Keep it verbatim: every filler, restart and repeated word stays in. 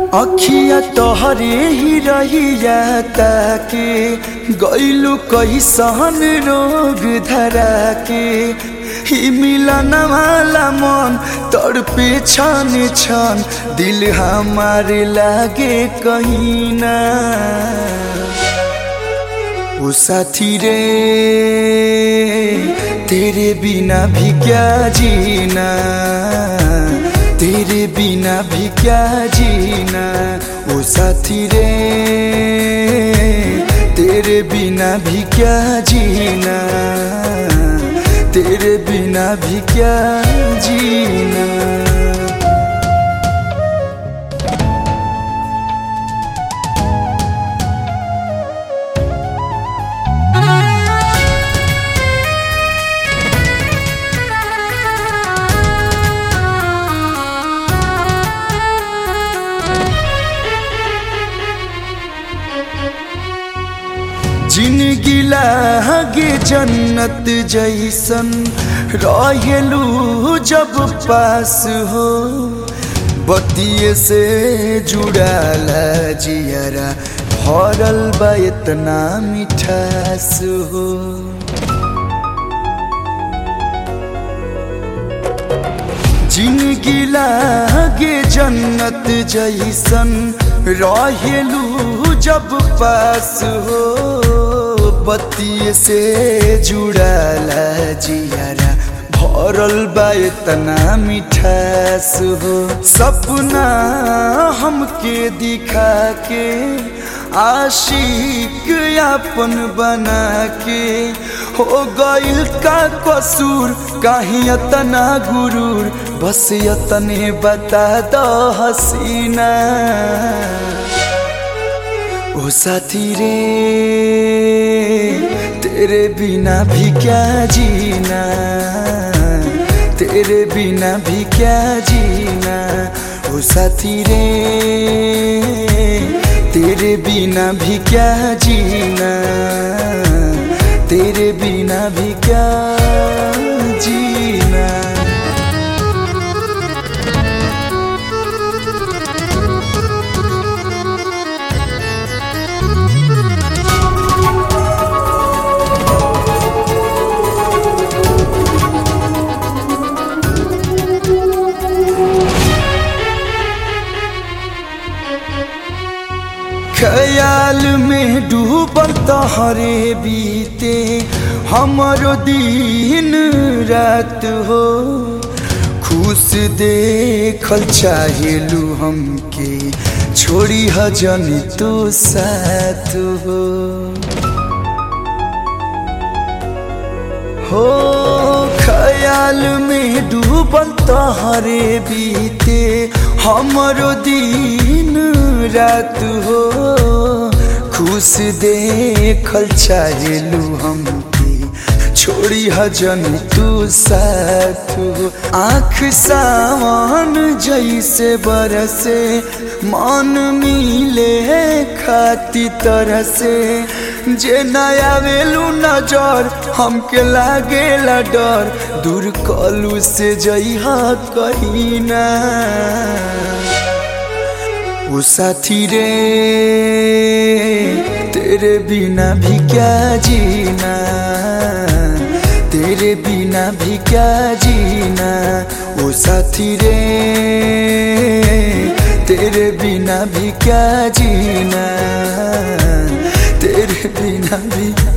अखिया तोहरे ही रहिया ताके गइलु कैसन रोग धरा के ही मिलन वाला मन तड़पे छन छन दिल हमारे लागे कहीं ना। ओ साथी रे तेरे बिना भी क्या जीना, तेरे बिना भी क्या जीना। ओ साथी रे तेरे बिना भी क्या जीना, तेरे बिना भी क्या जीना। जिंदगी लागे जन्नत जैसन रहेलू जब पास हो, बतिये से जुड़ाला जियरा भरल बा इतना मिठास हो। जिंदगी लागे जन्नत जैसन रहेलू जब पास हो, बतिये से जुड़ाला जियारा भरल बा इतना मिठास हो। सपना हमके दिखा के आशिक अपन बना के हो गइल का कसूर, काहे इतना गुरूर, बस इतने बता दो हसीना। ओ साथी रे तेरे बिना भी क्या जीना, तेरे बिना भी क्या जीना। ओ साथी रे तेरे बिना भी क्या जीना, तेरे बिना भी क्या जीना। ख्याल में डूबल तोहरे बीते हमरो दिन रात हो, खुश देखल चाहेलू हमके छोड़ी हजन तो साथ हो। हो ख्याल में डूबल तोहरे बीते हमरो दिन रात हो, खुश देखल चाहेलू हमके छोड़ी हजन तू साथ हो। आँख सावन जैसे बरसे मन मिले खाती तरह से, जे नया वेलू नजर हमके लागेला डर, दूर कलू से जइहा कहीं ना। ओ साथी रे तेरे बिना भी क्या जीना, तेरे बिना भी क्या जीना। ओ साथी रे तेरे बिना भी क्या जीना, तेरे बिना भी